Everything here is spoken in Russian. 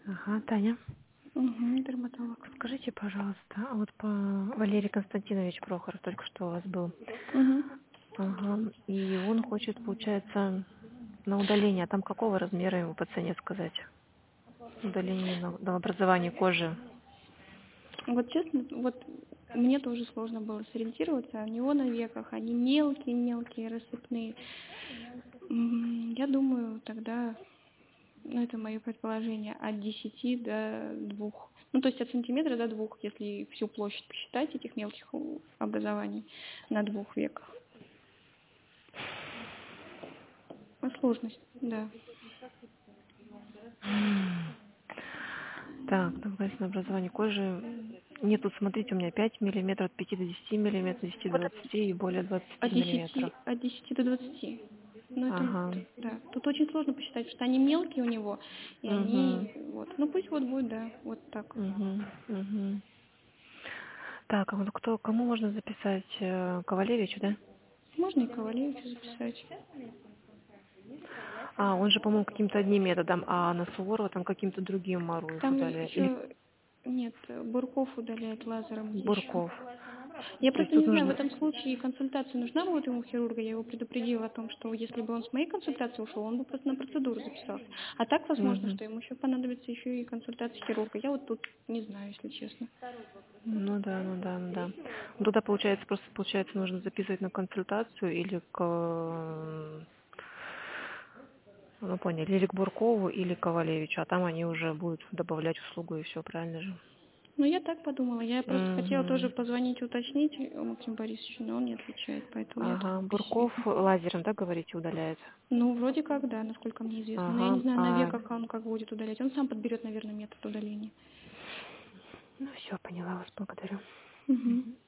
Ага, Таня. Угу, дерматолог. Скажите, пожалуйста, а вот по Валерий Константинович Прохоров только что у вас был. Угу. Ага. И он хочет, получается, на удаление. А там какого размера ему по цене сказать? Удаление на образование кожи. Вот честно, вот мне тоже сложно было сориентироваться. У него на веках они мелкие-мелкие, рассыпные. Я думаю, тогда, ну это мое предположение, от 10 до 2. Ну то есть от сантиметра до 2, если всю площадь посчитать этих мелких образований на 2 веках. Сложность, да. Так, согласно образованию кожи. Нет, тут смотрите, у меня 5 миллиметров, от 5 до 10 миллиметров, 10 до Вот 20 и более 20 от миллиметров. 10, от 10 до 20. Ну, это, Ага. да. Тут очень сложно посчитать, потому что они мелкие у него, и Угу. они, вот. Ну, пусть вот будет, да, вот так. Угу. Угу. Так, а вот кому можно записать? Ковалевичу, да? Можно и Ковалевичу записать. А, он же, по-моему, каким-то одним методом, а на Суворова там каким-то другим Мару их Там удаляет. Или еще, нет, Бурков удаляет лазером еще. Бурков. Я То есть просто тут не знаю, в нужно... этом случае консультация нужна была ему хирурга. Я его предупредила о том, что если бы он с моей консультации ушел, он бы просто на процедуру записался. А так возможно, Мгм. что ему еще понадобится еще и консультация хирурга. Я вот тут не знаю, если честно. Ну да, ну да, ну да. Ну, туда, получается, просто, получается, нужно записывать на консультацию или к... Ну, поняли, или к Буркову, или к Ковалевичу, а там они уже будут добавлять услугу и все, правильно же? Ну, я так подумала. Я просто хотела тоже Угу. позвонить, уточнить Максиму Борисовичу, но он не отвечает, поэтому я тут Ага, Бурков бессильна. лазером, да, говорите, удаляет? Ну, вроде как, да, насколько мне известно. Но я не Ага, знаю, на веках он как будет удалять. Он сам подберет, наверное, метод удаления. ну все, поняла вас, благодарю. Угу.